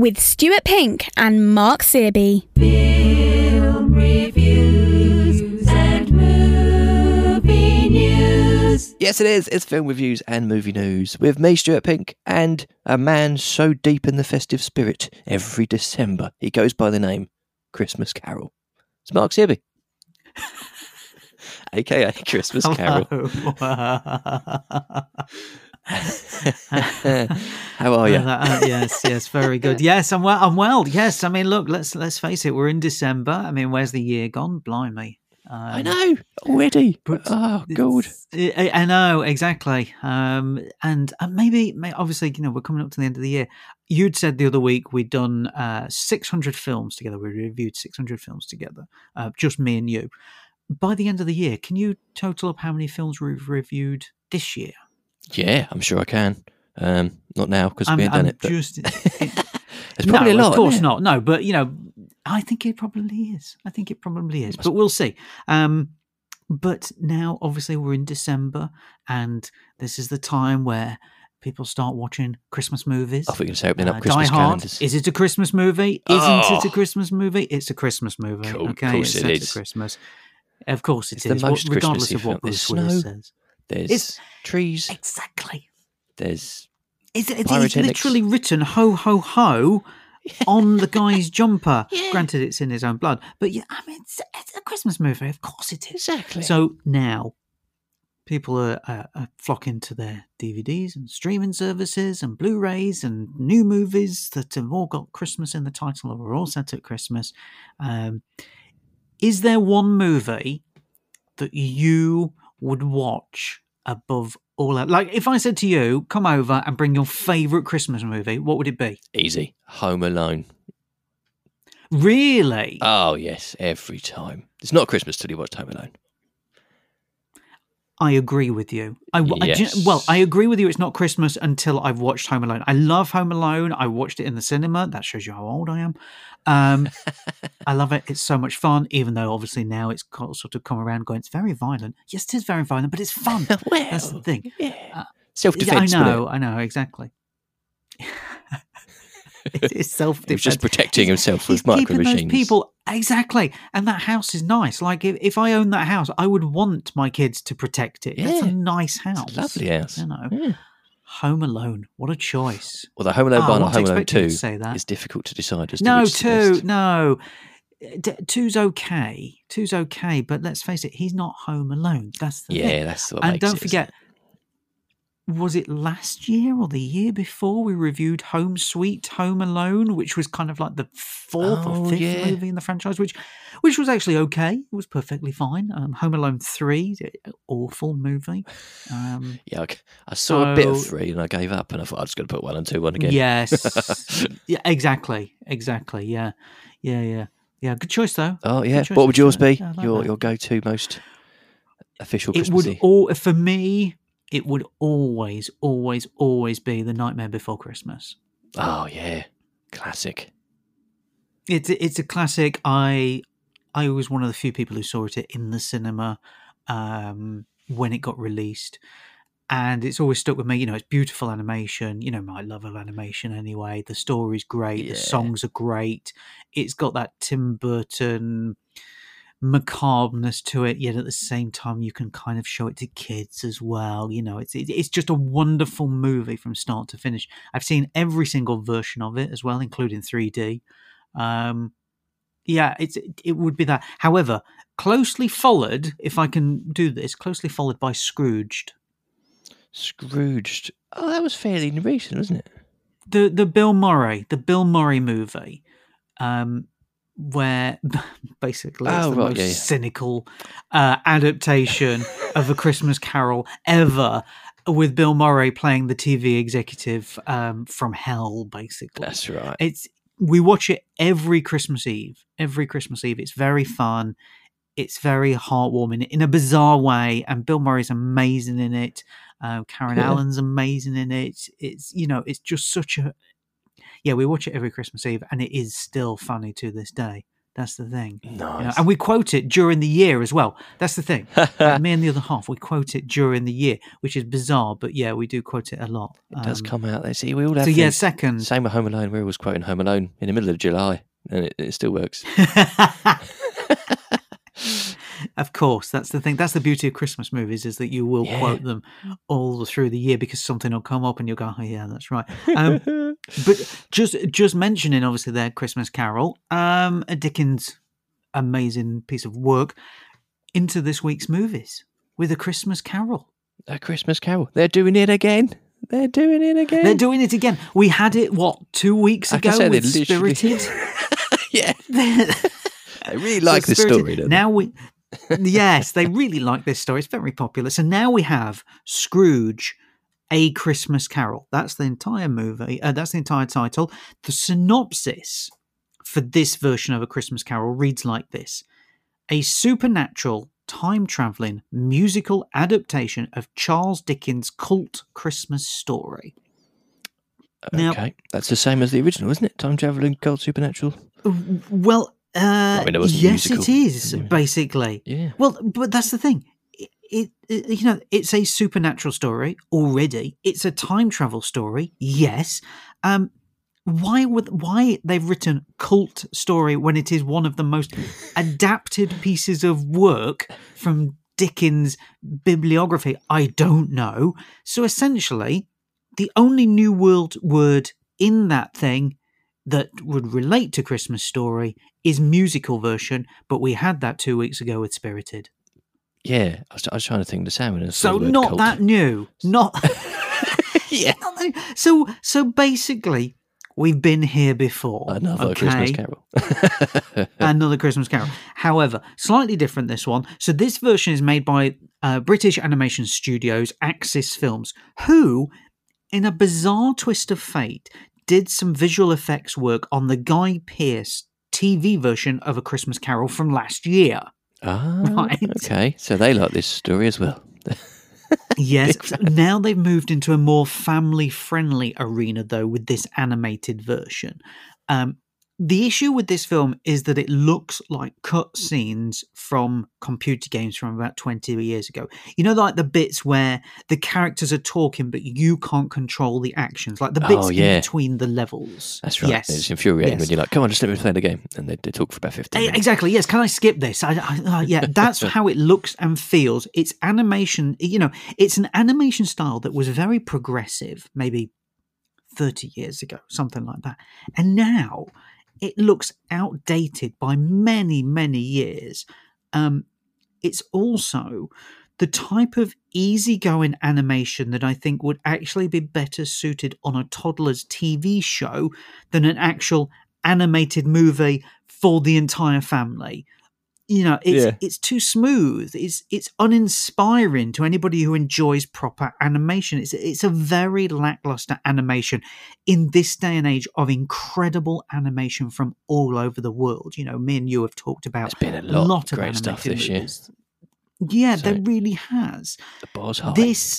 with Stuart Pink and Mark Searby. Film reviews and movie news. Yes, it is. It's film reviews and movie news with me, Stuart Pink, and a man so deep in the festive spirit every December he goes by the name Christmas Carol. It's Mark Searby, aka Christmas Carol. How are you? Yes, very good. Yes, I'm well. Yes, I mean, look, let's face it, we're in December. I mean, where's the year gone? Blimey. I know already. Oh God! I know exactly. And maybe obviously, we're coming up to the end of the year. You'd said the other week we'd done 600 films together. We reviewed 600 films together, just me and you. By the end of the year, can you total up how many films we've reviewed this year? Yeah, I'm sure I can. Not now because we haven't done it. But... It's probably a lot. Of course not. No, but I think it probably is. But we'll see. But now, obviously, we're in December, and this is the time where people start watching Christmas movies. I think it's opening up Christmas Die Hard. calendars. Is it a Christmas movie? Isn't it a Christmas movie? It's a Christmas movie. Cool. Okay, Of course it's it set is. to Christmas. Of course It's it is. the most Regardless Christmassy of what film. Bruce There's Willis snow. says. There's trees. Exactly. There's It's pyrotechnics. literally written "ho ho ho" on the guy's jumper. Yeah. Granted, it's in his own blood, but I mean, it's a Christmas movie. Of course, it is. Exactly. So now, people are flocking to their DVDs and streaming services and Blu-rays and new movies that have all got Christmas in the title or are all set at Christmas. Is there one movie that you would watch above all else? Like, if I said to you, come over and bring your favourite Christmas movie, what would it be? Easy. Home Alone. Really? Oh, yes. Every time. It's not Christmas till you watch Home Alone. I agree with you. Yes. I agree with you. It's not Christmas until I've watched Home Alone. I love Home Alone. I watched it in the cinema. That shows you how old I am. I love it. It's so much fun, even though obviously now it's sort of come around going, it's very violent. Yes, it is very violent, but it's fun. Well, that's the thing. Yeah. Self-defense. I know, exactly. It's self-defense. He was just protecting himself with micro machines. Those people, exactly. And that house is nice. Like, if I owned that house, I would want my kids to protect it. Yeah. That's a nice house. It's a lovely house. Yeah. Home Alone. What a choice. Well, the Home Alone 1 or Home Alone 2 is is difficult to decide as to No, which is the best. no. Two's okay. But let's face it, he's not home alone. That's the thing. Yeah, that's what And makes don't it, forget, was it last year or the year before we reviewed Home Sweet Home Alone, which was kind of like the fourth or fifth movie in the franchise, which was actually okay. It was perfectly fine. Home Alone 3, awful movie. Yeah, I saw a bit of 3 and I gave up, and I thought I was going to put 1 and 2 on again. Yes. Yeah, exactly. Yeah. Good choice though. Oh yeah. Choice, What would yours be? Yeah, I like your that. your go-to most official It Christmassy? would for me. It would always be The Nightmare Before Christmas. Oh yeah, classic. It's a classic. I was one of the few people who saw it in the cinema when it got released, and it's always stuck with me. It's beautiful animation. My love of animation anyway. The story's great. Yeah. The songs are great. It's got that Tim Burton macabreness to it, yet at the same time you can kind of show it to kids as well. It's just a wonderful movie from start to finish. I've seen every single version of it as well, including 3D. It would be that. However, closely followed, if I can do this, closely followed by Scrooged. Oh, that was fairly recent, wasn't it? The Bill Murray movie. Where basically it's the most cynical adaptation of A Christmas Carol ever, with Bill Murray playing the TV executive from hell, basically. That's right. We watch it every Christmas Eve. It's very fun. It's very heartwarming in a bizarre way, and Bill Murray's amazing in it. Karen Allen's amazing in it. It's it's just such a... Yeah, we watch it every Christmas Eve, and it is still funny to this day. That's the thing. Nice. And we quote it during the year as well. That's the thing. Me and the other half, we quote it during the year, which is bizarre, but yeah, we do quote it a lot. It does come out there. See, we all have So yeah, things. second. Same with Home Alone. We're always quoting Home Alone in the middle of July, and it still works. Of course, that's the thing. That's the beauty of Christmas movies, is that you will quote them all through the year because something will come up and you'll go, oh yeah, that's right. But just mentioning, obviously, their Christmas Carol, a Dickens amazing piece of work, into this week's movies with A Christmas Carol. A Christmas Carol. They're doing it again. They're doing it again. They're doing it again. We had it, 2 weeks ago with Spirited? Yeah. They really like this story, don't they? Now yes, they really like this story. It's very popular. So now we have Scrooge, A Christmas Carol. That's the entire movie. That's the entire title. The synopsis for this version of A Christmas Carol reads like this: a supernatural, time-traveling musical adaptation of Charles Dickens' cult Christmas story. Okay, Now, that's the same as the original, isn't it? Time traveling, cult, supernatural. well, it wasn't yes, musical. it is, basically. Yeah. Well, but that's the thing. It's a supernatural story already. It's a time travel story, yes. Why they've written cult story when it is one of the most adapted pieces of work from Dickens' bibliography? I don't know. So essentially, the only new word in that thing that would relate to Christmas Story is musical version, but we had that 2 weeks ago with Spirited. Yeah, I was trying to think the same. So not that new. Not yeah. So basically, we've been here before. Another Christmas Carol. Another Christmas Carol. However, slightly different this one. So this version is made by British animation studios Axis Films, who, in a bizarre twist of fate, did some visual effects work on the Guy Pearce TV version of A Christmas Carol from last year. Ah, Right. okay. So they like this story as well. Yes, now they've moved into a more family-friendly arena, though, with this animated version. The issue with this film is that it looks like cutscenes from computer games from about 20 years ago. You know, like the bits where the characters are talking, but you can't control the actions, like the bits in between the levels. That's right. Yes. It's infuriating Yes. when you're like, come on, just let me play the game. And they talk for about 15 minutes. Exactly, yes. Can I skip this? Yeah, that's how it looks and feels. It's animation, it's an animation style that was very progressive, maybe 30 years ago, something like that. And now it looks outdated by many, many years. It's also the type of easygoing animation that I think would actually be better suited on a toddler's TV show than an actual animated movie for the entire family. It's too smooth. It's uninspiring to anybody who enjoys proper animation. It's a very lackluster animation in this day and age of incredible animation from all over the world. Me and you have talked about There's been a lot of great animated stuff this year. movies. Yeah, So, there really has. The bar's high.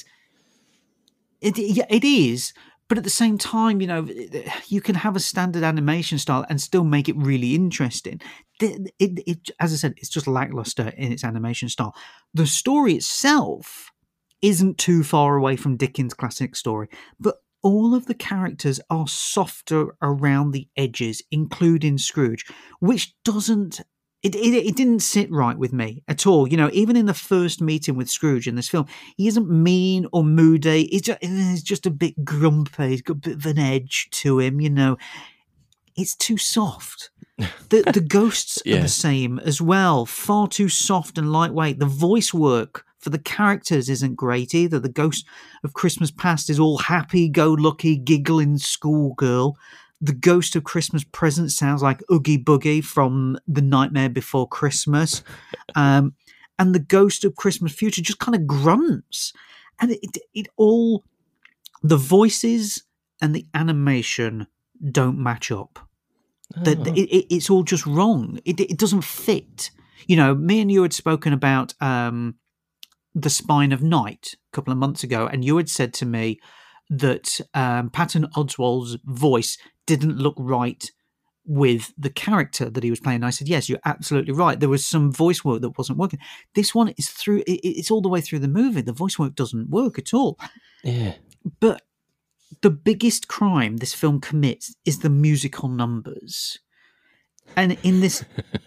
It is. But at the same time, you can have a standard animation style and still make it really interesting. As I said, it's just lackluster in its animation style. The story itself isn't too far away from Dickens' classic story, but all of the characters are softer around the edges, including Scrooge, which doesn't... It didn't sit right with me at all. Even in the first meeting with Scrooge in this film, he isn't mean or moody. He's just a bit grumpy. He's got a bit of an edge to him, It's too soft. The ghosts are the same as well. Far too soft and lightweight. The voice work for the characters isn't great either. The ghost of Christmas Past is all happy-go-lucky, giggling schoolgirl. The Ghost of Christmas Present sounds like Oogie Boogie from The Nightmare Before Christmas. And the Ghost of Christmas Future just kind of grunts. And it all... The voices and the animation don't match up. It's all just wrong. It doesn't fit. Me and you had spoken about The Spine of Night a couple of months ago, and you had said to me that Patton Oswalt's voice didn't look right with the character that he was playing. I said, yes, you're absolutely right. There was some voice work that wasn't working. This one is through, it's all the way through the movie. The voice work doesn't work at all. Yeah. But the biggest crime this film commits is the musical numbers. And in this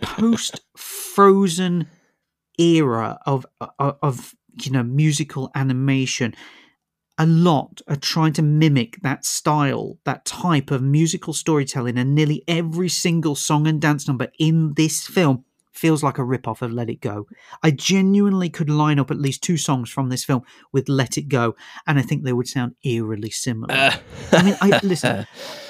post-Frozen era of musical animation, a lot are trying to mimic that style, that type of musical storytelling, and nearly every single song and dance number in this film feels like a rip-off of Let It Go. I genuinely could line up at least 2 songs from this film with Let It Go, and I think they would sound eerily similar. Listen,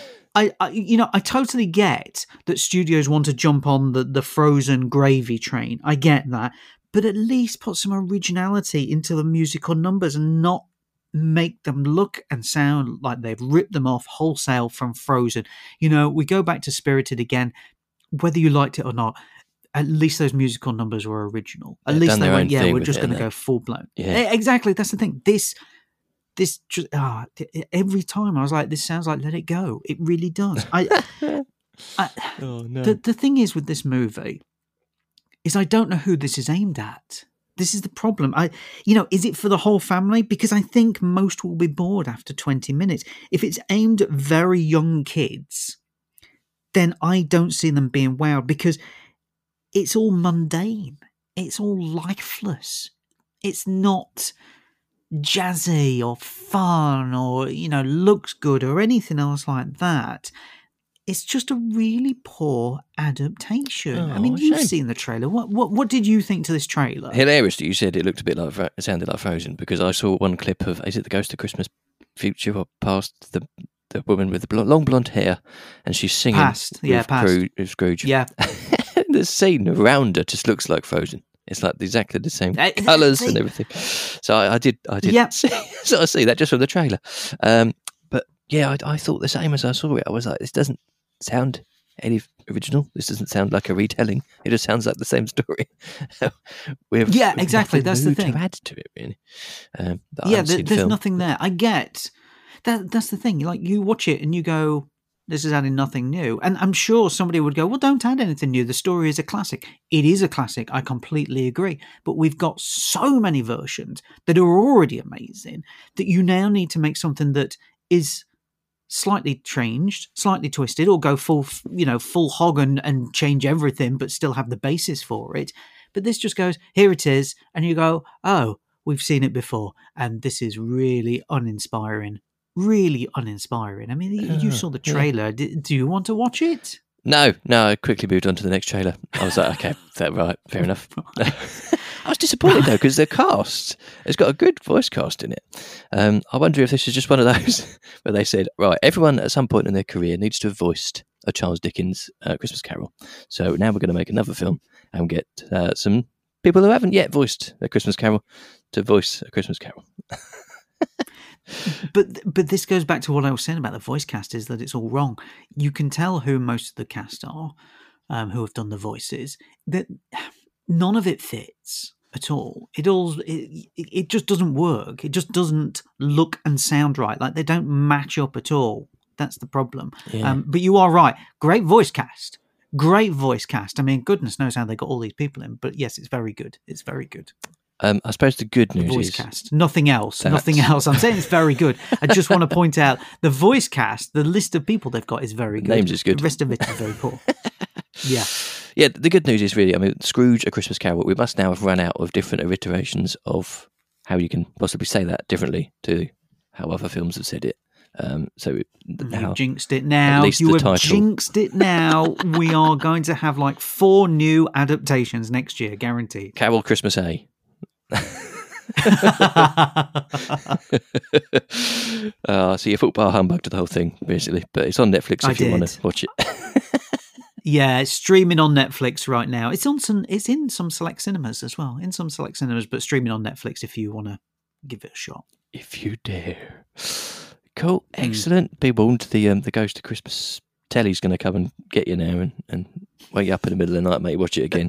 I totally get that studios want to jump on the Frozen gravy train. I get that. But at least put some originality into the musical numbers and not make them look and sound like they've ripped them off wholesale from Frozen. We go back to Spirited again, whether you liked it or not. At least those musical numbers were original. At least they went, we're just going to go full blown. Yeah. Exactly. That's the thing. This just every time I was like, this sounds like Let It Go. It really does. Oh no. The thing is with this movie is I don't know who this is aimed at. This is the problem. Is it for the whole family? Because I think most will be bored after 20 minutes. If it's aimed at very young kids, then I don't see them being wowed because it's all mundane. It's all lifeless. It's not jazzy or fun or, looks good or anything else like that. It's just a really poor adaptation. You've seen the trailer. What did you think to this trailer? Hilarious that you said it looked a bit like, it sounded like Frozen, because I saw one clip of, is it the Ghost of Christmas Future or Past, the woman with the long blonde hair, and she's singing Past. with Scrooge. Yeah. The scene around her just looks like Frozen. It's like exactly the same colours and everything. So I did sort of see that just from the trailer. But yeah, I thought the same as I saw it. I was like, this doesn't sound any original. This doesn't sound like a retelling. It just sounds like the same story. Exactly. That's the thing. To add to it, really. There's nothing there. I get that. That's the thing. Like, you watch it and you go, this is adding nothing new. And I'm sure somebody would go, well, don't add anything new. The story is a classic. It is a classic. I completely agree. But we've got so many versions that are already amazing that you now need to make something that is slightly changed, slightly twisted, or go full hog and change everything, but still have the basis for it. But this just goes, here it is. And you go, oh, we've seen it before. And this is really uninspiring. Really uninspiring. I mean, you saw the trailer. Yeah. Do you want to watch it? No, I quickly moved on to the next trailer. I was like, okay, right, fair enough. I was disappointed though, because the cast has got a good voice cast in it. I wonder if this is just one of those where they said, right, everyone at some point in their career needs to have voiced a Charles Dickens Christmas Carol. So now we're going to make another film and get some people who haven't yet voiced a Christmas Carol to voice a Christmas Carol. But this goes back to what I was saying about the voice cast, is that it's all wrong. You can tell who most of the cast are, who have done the voices, that none of it fits at all. It just doesn't work. It just doesn't look and sound right. Like, they don't match up at all. That's the problem. Yeah. But you are right. Great voice cast. Great voice cast. I mean, goodness knows how they got all these people in. But yes, it's very good. It's very good. I suppose the good news voice is... cast. Nothing else. Nothing else. I'm saying it's very good. I just want to point out the voice cast, the list of people they've got is very good. Names is good. The rest of it is very poor. Yeah. Yeah, the good news is really, I mean, Scrooge, A Christmas Carol, we must now have run out of different iterations of how you can possibly say that differently to how other films have said it. So now, you jinxed it now. You have jinxed it now. We are going to have like 4 new adaptations next year, guaranteed. Carol Christmas A. So your football humbug to the whole thing, basically. But it's on Netflix if you want to watch it. Yeah, it's streaming on Netflix right now. It's in some select cinemas as well. In some select cinemas, but streaming on Netflix if you want to give it a shot. If you dare. Cool, excellent. Be warned, the Ghost of Christmas telly's going to come and get you now and wake you up in the middle of the night, mate. Watch it again.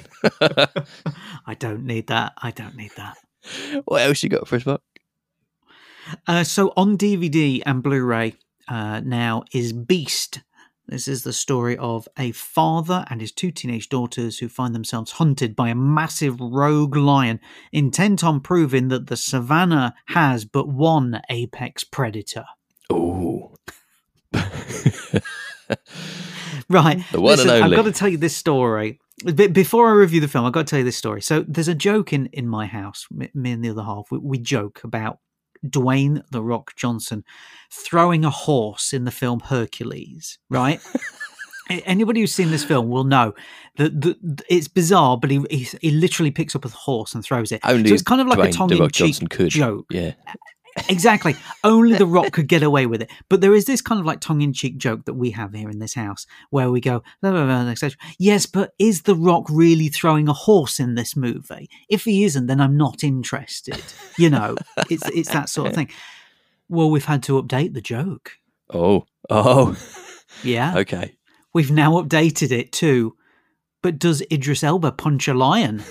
I don't need that. What else you got for us, Mark? So on DVD and Blu-ray now is Beast, This is the story of a father and his 2 teenage daughters who find themselves hunted by a massive rogue lion, intent on proving that the savannah has but one apex predator. Ooh. Right. The one and only. I've got to tell you this story. Before I review the film, I've got to tell you this story. So there's a joke in my house, me and the other half. We joke about Dwayne "The Rock" Johnson throwing a horse in the film Hercules, right? Anybody who's seen this film will know that it's bizarre, but he literally picks up a horse and throws it. Only so it's kind of like Dwayne a tongue-in-cheek joke. Yeah. Exactly. Only The Rock could get away with it. But there is this kind of like tongue-in-cheek joke that we have here in this house where we go, blah, blah, blah, etc. Yes, but is The Rock really throwing a horse in this movie? If he isn't, then I'm not interested. You know, it's that sort of thing. Well, we've had to update the joke. Oh. Yeah. Okay. We've now updated it to, but does Idris Elba punch a lion?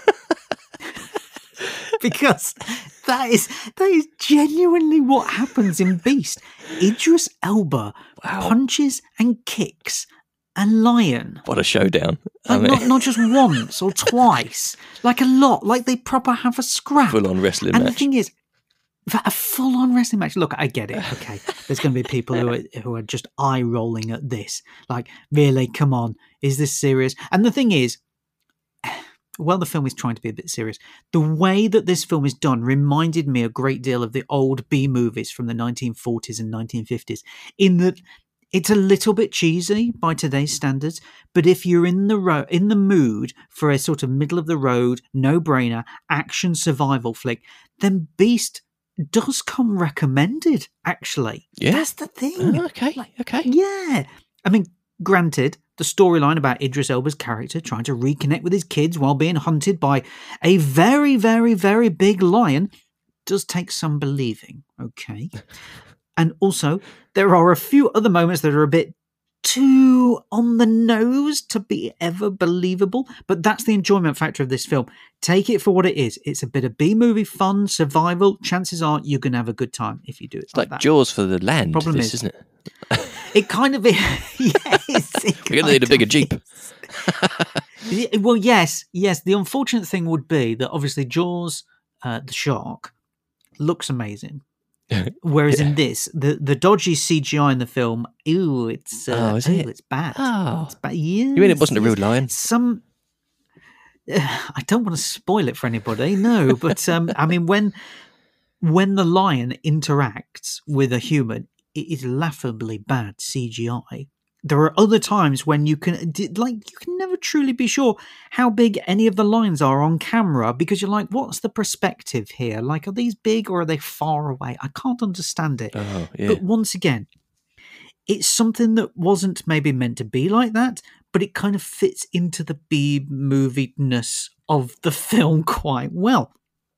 Because that is genuinely what happens in Beast. Idris Elba punches and kicks a lion. What a showdown. Like not just once or twice, like a lot, like they proper have a scrap. Full-on wrestling and match. The thing is, a full-on wrestling match. Look, I get it. Okay, there's going to be people who are just eye-rolling at this. Like, really, come on, is this serious? And the thing is, well, the film is trying to be a bit serious. The way that this film is done reminded me a great deal of the old B movies from the 1940s and 1950s, in that it's a little bit cheesy by today's standards, but if you're in the mood for a sort of middle-of-the-road, no-brainer action survival flick, then Beast does come recommended, actually. Yeah. That's the thing. Oh, okay. Okay. Yeah. I mean, granted, the storyline about Idris Elba's character trying to reconnect with his kids while being hunted by a very, very, very big lion does take some believing, okay? And also, there are a few other moments that are a bit too on the nose to be ever believable, but that's the enjoyment factor of this film. Take it for what it is. It's a bit of B-movie fun, survival. Chances are you're going to have a good time if you do it It's like like that. Jaws for the land, Problem this, is- isn't it? It kind of is. Yes. We're going to need a bigger Jeep. Well, yes. The unfortunate thing would be that obviously Jaws, the shark, looks amazing. Whereas in this, the dodgy CGI in the film, it's it's bad. Oh. It's bad. Yes, You mean it wasn't a real lion? I don't want to spoil it for anybody, no, but I mean when the lion interacts with a human, it is laughably bad CGI. There are other times when you can never truly be sure how big any of the lions are on camera, because you're like, what's the perspective here? Like, are these big or are they far away? I can't understand it. Oh, yeah. But once again, it's something that wasn't maybe meant to be like that, but it kind of fits into the B-movie-ness of the film quite well.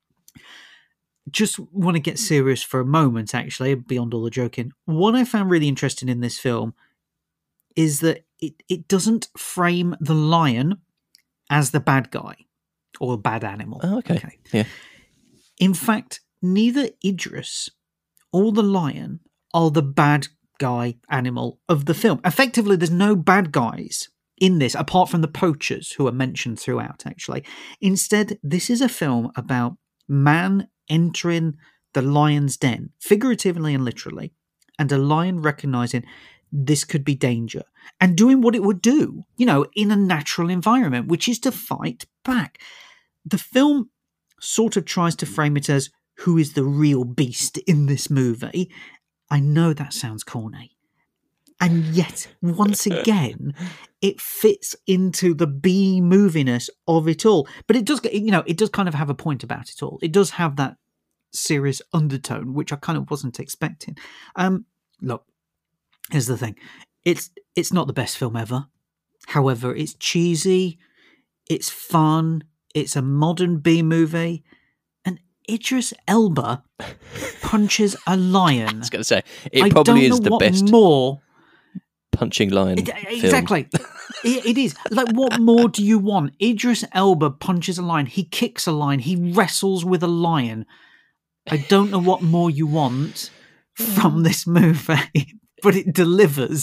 Just want to get serious for a moment, actually, beyond all the joking. What I found really interesting in this film is that it doesn't frame the lion as the bad guy or bad animal. Oh, okay. Yeah. In fact, neither Idris or the lion are the bad guy animal of the film. Effectively, there's no bad guys in this, apart from the poachers who are mentioned throughout, actually. Instead, this is a film about man entering the lion's den, figuratively and literally, and a lion recognizing this could be danger and doing what it would do, in a natural environment, which is to fight back. The film sort of tries to frame it as who is the real beast in this movie. I know that sounds corny. And yet, once again, it fits into the B-moviness of it all. But it does, it does kind of have a point about it all. It does have that serious undertone, which I kind of wasn't expecting. Look, here's the thing. It's not the best film ever. However, it's cheesy, it's fun, it's a modern B-movie, and Idris Elba punches a lion. I was going to say, it probably is the best more punching lion exactly film. It is. Like, what more do you want? Idris Elba punches a lion, he kicks a lion, he wrestles with a lion. I don't know what more you want from this movie, but it delivers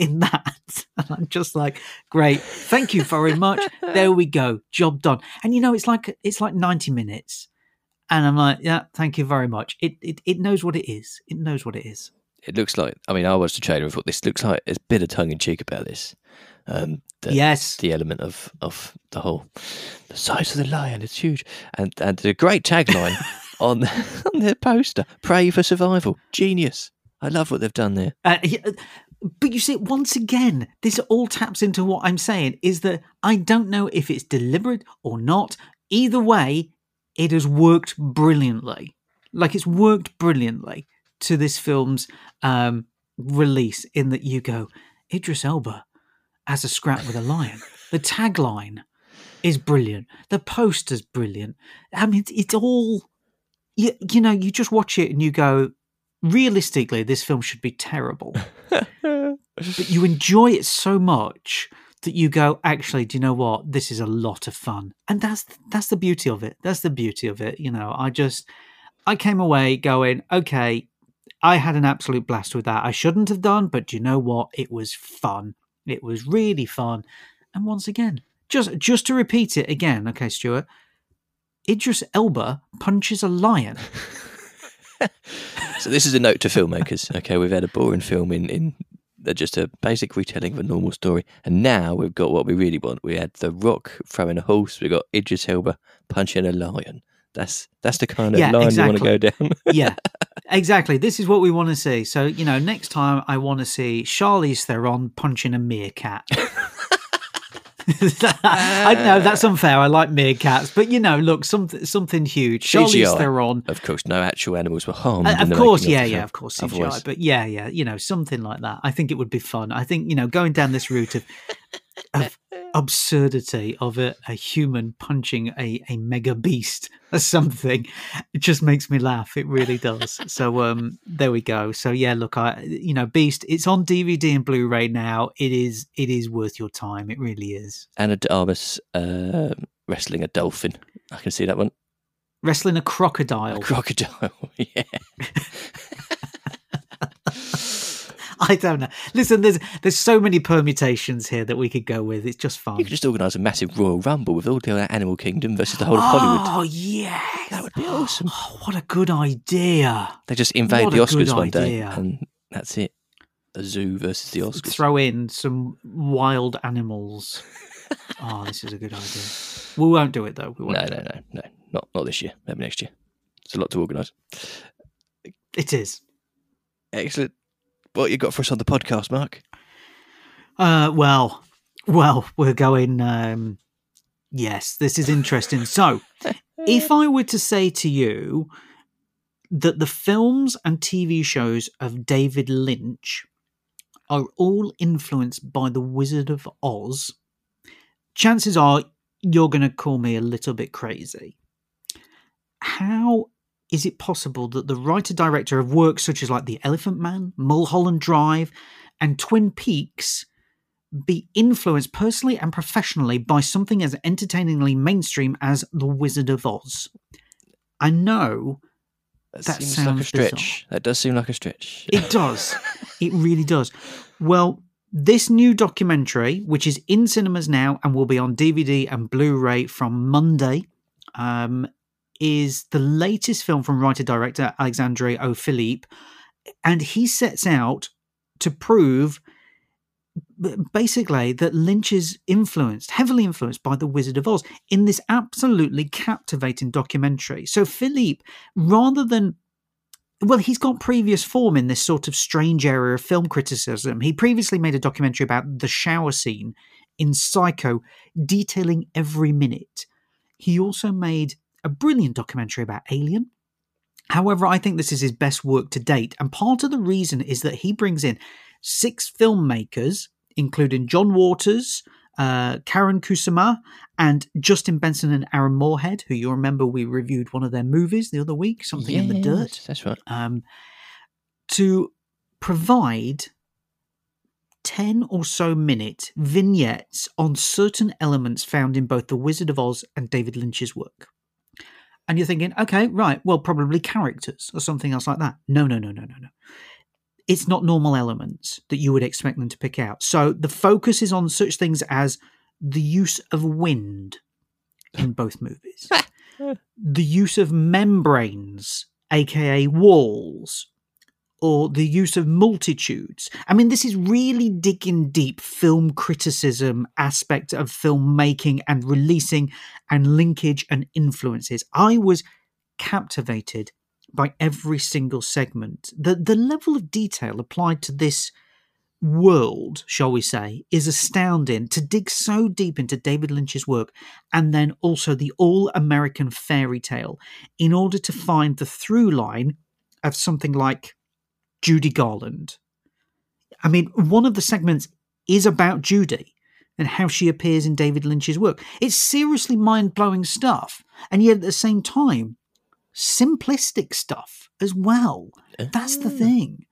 in that. And I'm just like, great, thank you very much. There we go, job done. And it's like 90 minutes. And I'm like, yeah, thank you very much. It knows what it is. It knows what it is. It looks like, I mean, I watched the trailer and thought this looks like there's a bit of tongue-in-cheek about this. Yes. The element of the whole, the size of the lion, it's huge. And the great tagline on their poster, pray for survival. Genius. I love what they've done there. But you see, once again, this all taps into what I'm saying, is that I don't know if it's deliberate or not. Either way, it has worked brilliantly. Like, it's worked brilliantly to this film's release, in that you go, Idris Elba as a scrap with a lion. The tagline is brilliant. The poster's brilliant. I mean, it's all, you just watch it and you go, realistically, this film should be terrible. But you enjoy it so much that you go, actually, do you know what? This is a lot of fun. And that's the beauty of it. That's the beauty of it. I came away going, okay, I had an absolute blast with that. I shouldn't have done, but do you know what? It was fun. It was really fun. And once again, just to repeat it again, okay, Stuart, Idris Elba punches a lion. So this is a note to filmmakers. Okay, we've had a boring film in just a basic retelling of a normal story, and now we've got what we really want. We had The Rock throwing a horse. We got Idris Elba punching a lion. That's the kind of line you want to go down. Yeah, exactly. This is what we want to see. So next time I want to see Charlize Theron punching a meerkat. I know that's unfair. I like meerkats, but look, something huge. Charlize Theron, of course. No actual animals were harmed. Of course, of course, CGI. Otherwise. But something like that. I think it would be fun. I think going down this route of absurdity of a human punching a mega beast or something, it just makes me laugh. It really does. So there we go. So yeah, look, Beast, it's on DVD and Blu-ray now. It is worth your time. It really is. Anna de Armas wrestling a dolphin. I can see that one. Wrestling a crocodile. Yeah. I don't know. Listen, there's so many permutations here that we could go with. It's just fun. You could just organise a massive Royal Rumble with all the Animal Kingdom versus the whole of Hollywood. Oh, yes. That would be awesome. Oh, what a good idea. They just invade the Oscars one day and that's it. A zoo versus the Oscars. Throw in some wild animals. Oh, this is a good idea. We won't do it, though. No. Not this year. Maybe next year. It's a lot to organise. It is. Excellent. What you got for us on the podcast, Mark? Well, we're going. Yes, this is interesting. So, if I were to say to you that the films and TV shows of David Lynch are all influenced by The Wizard of Oz, chances are you're going to call me a little bit crazy. How is it possible that the writer-director of works such as like The Elephant Man, Mulholland Drive, and Twin Peaks be influenced personally and professionally by something as entertainingly mainstream as The Wizard of Oz? I know that seems sounds like a stretch. bizarre. That does seem like a stretch. It does. It really does. Well, this new documentary, which is in cinemas now and will be on DVD and Blu-ray from Monday, is the latest film from writer-director Alexandre O'Philippe, and he sets out to prove basically that Lynch is heavily influenced by The Wizard of Oz in this absolutely captivating documentary. So Philippe, rather than... Well, he's got previous form in this sort of strange area of film criticism. He previously made a documentary about the shower scene in Psycho, detailing every minute. He also made a brilliant documentary about Alien. However, I think this is his best work to date, and part of the reason is that he brings in 6 filmmakers, including John Waters, Karen Kusama, and Justin Benson and Aaron Moorhead, who you remember we reviewed one of their movies the other week, Something in the Dirt. That's right. To provide 10 or so minute vignettes on certain elements found in both The Wizard of Oz and David Lynch's work. And you're thinking, okay, right, well, probably characters or something else like that. No. it's not normal elements that you would expect them to pick out. So the focus is on such things as the use of wind in both movies, the use of membranes, aka walls, or the use of multitudes. I mean, this is really digging deep film criticism aspect of filmmaking and releasing and linkage and influences. I was captivated by every single segment. The level of detail applied to this world, shall we say, is astounding. To dig so deep into David Lynch's work, and then also the all-American fairy tale, in order to find the through line of something like Judy Garland. I mean, one of the segments is about Judy and how she appears in David Lynch's work. It's seriously mind-blowing stuff, and yet at the same time, simplistic stuff as well. That's the thing.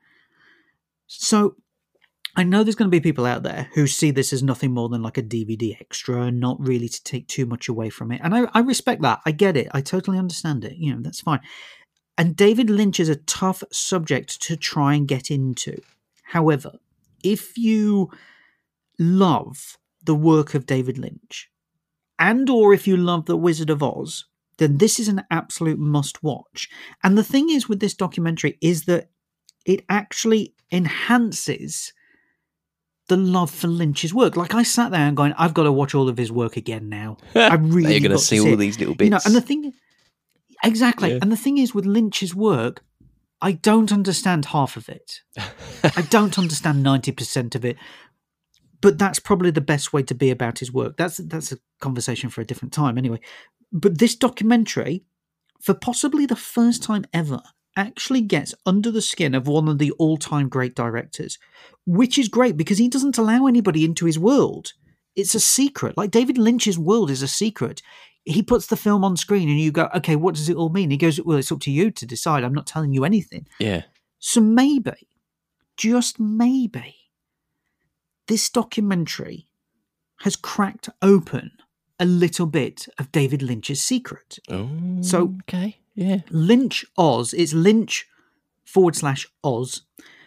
So I know there's going to be people out there who see this as nothing more than like a DVD extra and not really to take too much away from it. And I respect that. I get it. I totally understand it. You know, that's fine. And David Lynch is a tough subject to try and get into. However, if you love the work of David Lynch, and or if you love The Wizard of Oz, then this is an absolute must-watch. And the thing is with this documentary is that it actually enhances the love for Lynch's work. Like, I sat there and going, I've got to watch all of his work again now. I really You're going to see all these little bits. You know, and the thing... Exactly. Yeah. And the thing is, with Lynch's work, I don't understand half of it. I don't understand 90% of it. But that's probably the best way to be about his work. That's a conversation for a different time anyway. But this documentary, for possibly the first time ever, actually gets under the skin of one of the all-time great directors, which is great because he doesn't allow anybody into his world. It's a secret. Like, David Lynch's world is a secret. He puts the film on screen and you go, okay, what does it all mean? He goes, well, it's up to you to decide. I'm not telling you anything. Yeah. So maybe, just maybe, this documentary has cracked open a little bit of David Lynch's secret. Oh, so, okay. Yeah. Lynch Oz, it's Lynch/Oz.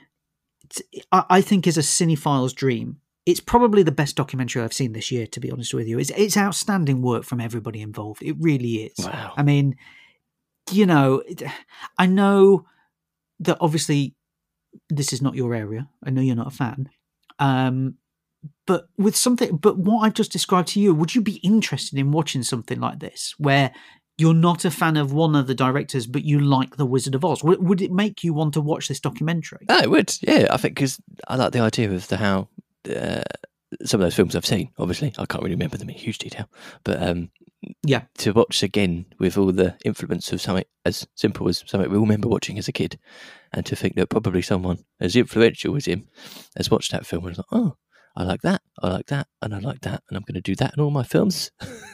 I think is a cinephile's dream. It's probably the best documentary I've seen this year, to be honest with you. It's outstanding work from everybody involved. It really is. Wow. I mean, you know, I know that obviously this is not your area. I know you're not a fan. But what I've just described to you, would you be interested in watching something like this, where you're not a fan of one of the directors, but you like The Wizard of Oz? Would it make you want to watch this documentary? Oh, it would. Yeah, I think because I like the idea of how some of those films I've seen. Obviously, I can't really remember them in huge detail, but yeah, to watch again with all the influence of something as simple as something we all remember watching as a kid, and to think that probably someone as influential as him has watched that film and was like, oh, I like that, and I like that, and I'm going to do that in all my films.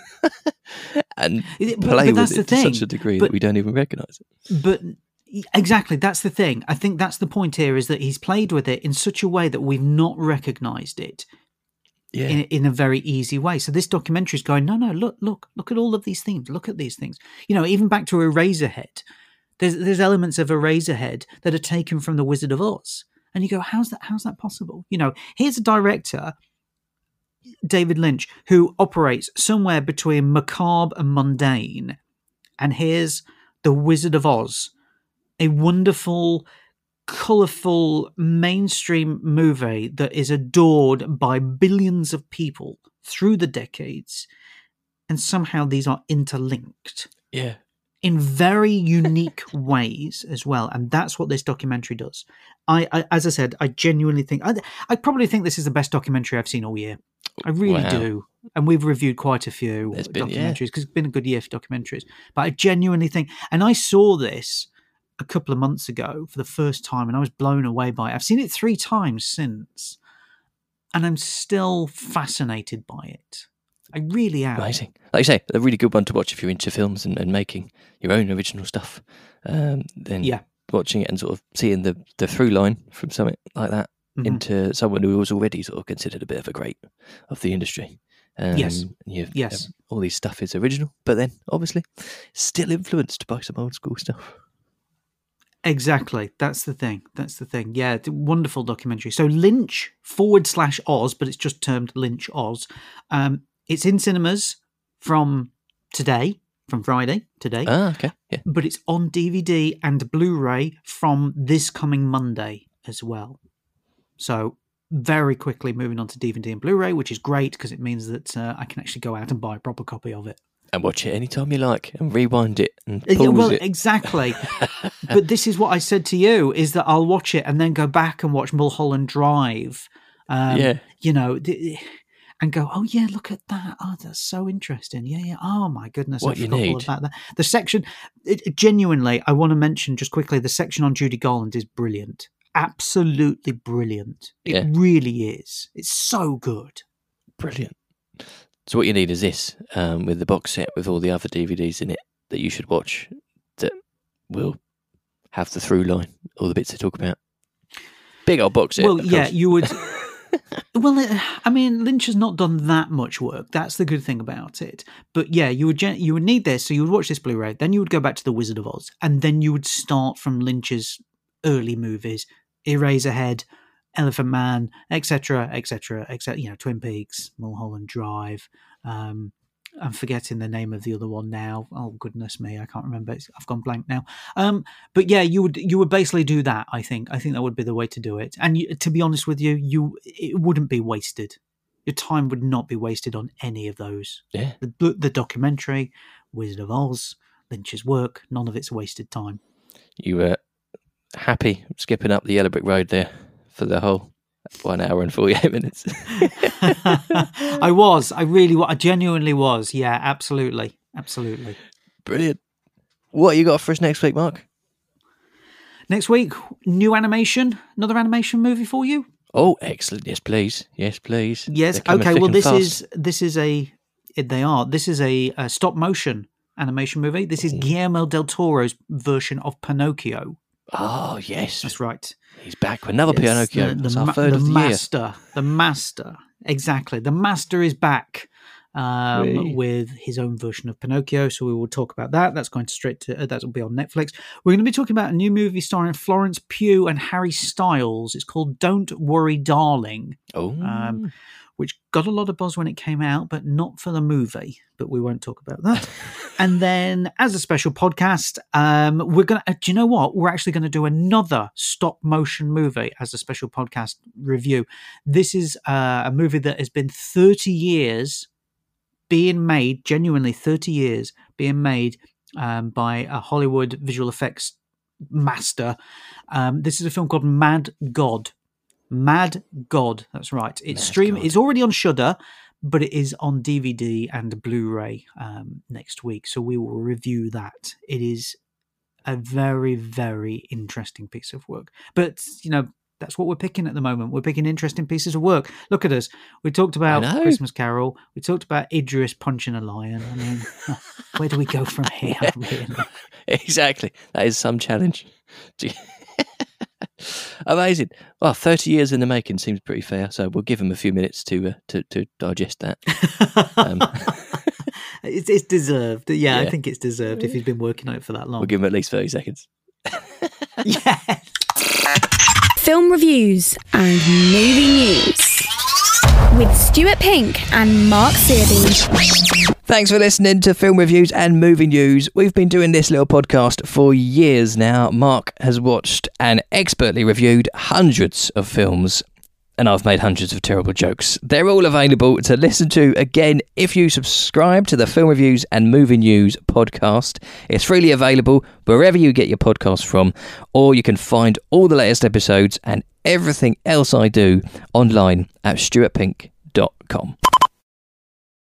And play with it to such a degree that we don't even recognise it. But exactly, that's the thing. I think that's the point here, is that he's played with it in such a way that we've not recognised it in a very easy way. So this documentary is going, no, look at all of these themes. Look at these things. You know, even back to Eraserhead. There's elements of Eraserhead that are taken from The Wizard of Oz. And you go, how's that possible? You know, here's a director, David Lynch, who operates somewhere between macabre and mundane. And here's The Wizard of Oz, a wonderful, colourful, mainstream movie that is adored by billions of people through the decades. And somehow these are interlinked. Yeah. In very unique ways as well. And that's what this documentary does. I as I said, I genuinely think, I probably think this is the best documentary I've seen all year. I really do. And we've reviewed quite a few documentaries because it's been a good year for documentaries. But I genuinely think, and I saw this a couple of months ago for the first time and I was blown away by it. I've seen it 3 times since and I'm still fascinated by it. I really am. Amazing. Like you say, a really good one to watch if you're into films and making your own original stuff. Then watching it and sort of seeing the through line from something like that into someone who was already sort of considered a bit of a great of the industry. Yes. All these stuff is original, but then obviously still influenced by some old school stuff. Exactly. That's the thing. Yeah, it's a wonderful documentary. So Lynch /Oz, but it's just termed Lynch Oz. It's in cinemas from Friday, today. Ah, okay. Yeah. But it's on DVD and Blu-ray from this coming Monday as well. So very quickly moving on to DVD and Blu-ray, which is great because it means that I can actually go out and buy a proper copy of it. And watch it anytime you like and rewind it and pause it. Exactly. But this is what I said to you, is that I'll watch it and then go back and watch Mulholland Drive. You know, and go, oh yeah, look at that. Oh, that's so interesting. Yeah. Oh my goodness. What I you forgot all need. about that. The section, genuinely, I want to mention just quickly, the section on Judy Garland is brilliant. Absolutely brilliant. It really is. It's so good. Brilliant. So what you need is this, with the box set with all the other DVDs in it that you should watch that will have the through line, all the bits to talk about. Big old box set. Well, yeah, you would... Well, I mean, Lynch has not done that much work. That's the good thing about it. But yeah, you would need this. So you would watch this Blu-ray, then you would go back to The Wizard of Oz, and then you would start from Lynch's early movies, Eraserhead, Elephant Man, etc., you know, Twin Peaks, Mulholland Drive. I'm forgetting the name of the other one now. Oh goodness me, I can't remember. I've gone blank now. But yeah, you would basically do that. I think that would be the way to do it. And to be honest with you, it wouldn't be wasted. Your time would not be wasted on any of those. Yeah. The documentary, Wizard of Oz, Lynch's work, none of it's wasted time. You were happy skipping up the Yellow Brick Road there for the whole 1 hour and 48 minutes. I genuinely was. Yeah, absolutely. Brilliant. What you got for us next week, Mark? Next week, new animation, another animation movie for you. Oh, excellent. Yes, please. Yes. Okay. Well, this is a stop motion animation movie. This is Guillermo del Toro's version of Pinocchio. Oh, yes. That's right. He's back with another Pinocchio. That's our third of the year. The master. Exactly. The master is back with his own version of Pinocchio. So we will talk about that. That's going straight to that will be on Netflix. We're going to be talking about a new movie starring Florence Pugh and Harry Styles. It's called Don't Worry, Darling. Oh. Which got a lot of buzz when it came out, but not for the movie. But we won't talk about that. And then, as a special podcast, we're going to... do you know what? We're actually going to do another stop-motion movie as a special podcast review. This is a movie that has been 30 years being made, genuinely 30 years being made by a Hollywood visual effects master. This is a film called Mad God. Mad God, that's right. It's already on Shudder, but it is on DVD and Blu-ray next week. So we will review that. It is a very, very interesting piece of work. But, you know, that's what we're picking at the moment. We're picking interesting pieces of work. Look at us. We talked about Christmas Carol. We talked about Idris punching a lion. I mean, where do we go from here? Really? Exactly. That is some challenge. Amazing. Well, 30 years in the making seems pretty fair, so we'll give him a few minutes to digest that. It's deserved. Yeah, I think it's deserved if he's been working on it for that long. We'll give him at least 30 seconds. Yeah. Film reviews and movie news with Stuart Pink and Mark Searby. Thanks for listening to Film Reviews and Movie News. We've been doing this little podcast for years now. Mark has watched and expertly reviewed hundreds of films, and I've made hundreds of terrible jokes. They're all available to listen to again if you subscribe to the Film Reviews and Movie News podcast. It's freely available wherever you get your podcasts from, or you can find all the latest episodes and everything else I do online at stuartpink.com.